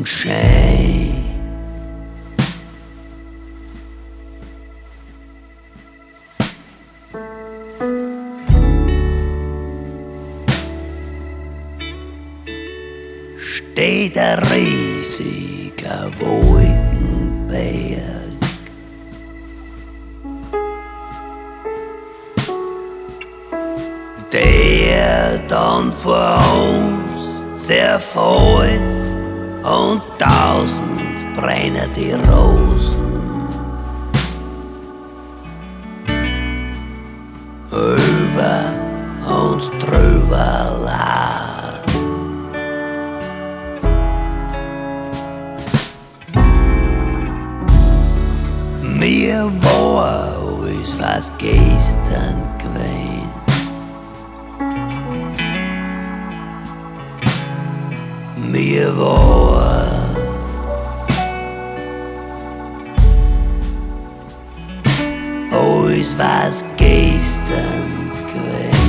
und schön. Steht ein riesiger Wolkenberg, der dann vor uns zerfällt und 1000 brennen die Rosen. Über uns drüber lag. Mir war alles, was gestern gewesen. Mir war alles, was gestern gewesen.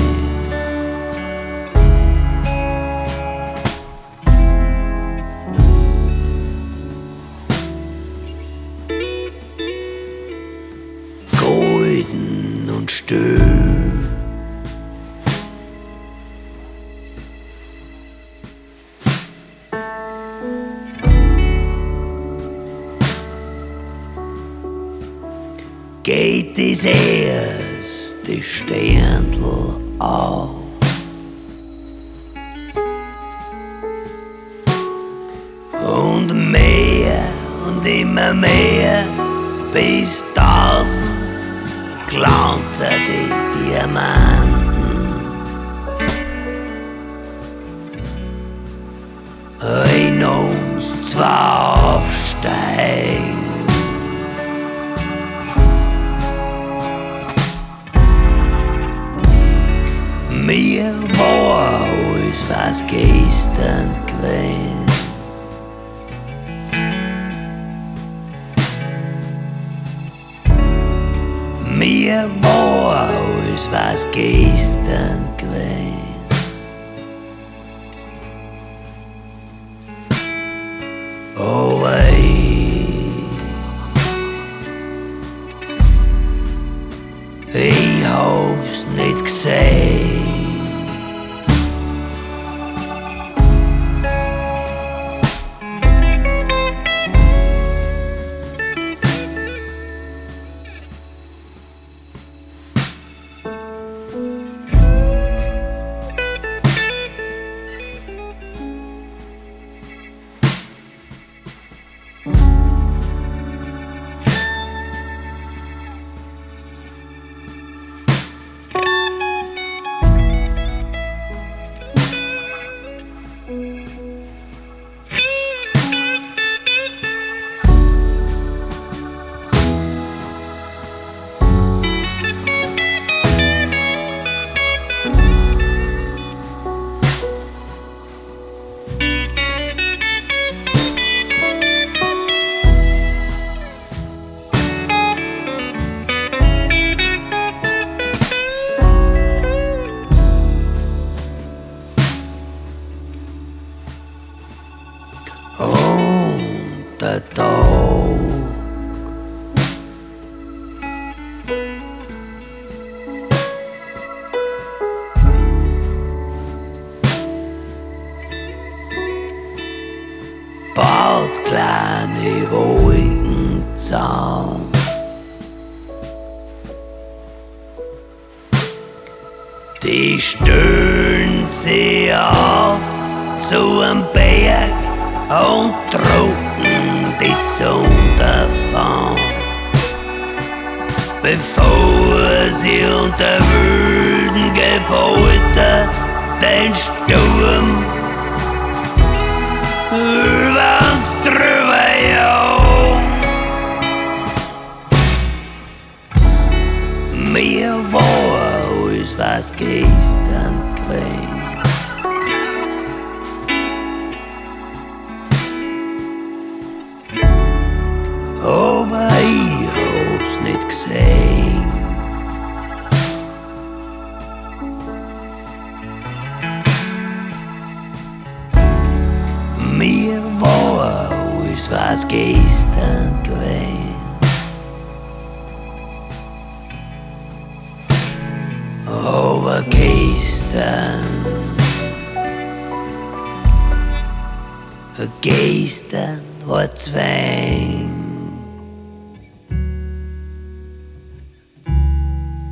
Golden und still. Geht das erste Sterndl auf. Und mehr und immer mehr, bis 1000 glanzen die Diamanten. In uns zwei aufsteigen. Mir war alles, was gestern gewesen. Mir war alles, was gestern gewesen. Aber ich hab's nicht gesehen. Und der Tag baut kleine Wolken zusammen. Die stellen sie auf zu einem Berg und drucken die Sonne davon, bevor sie unter wilden Gebäuden den Sturm über uns drüber jagen. Mir war alles, was gestern gewesen. Aber ich hab's nicht gesehen. Mir war geestern kvein. Over geestern var tvang.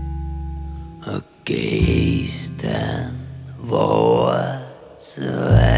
Og geestern var tvang.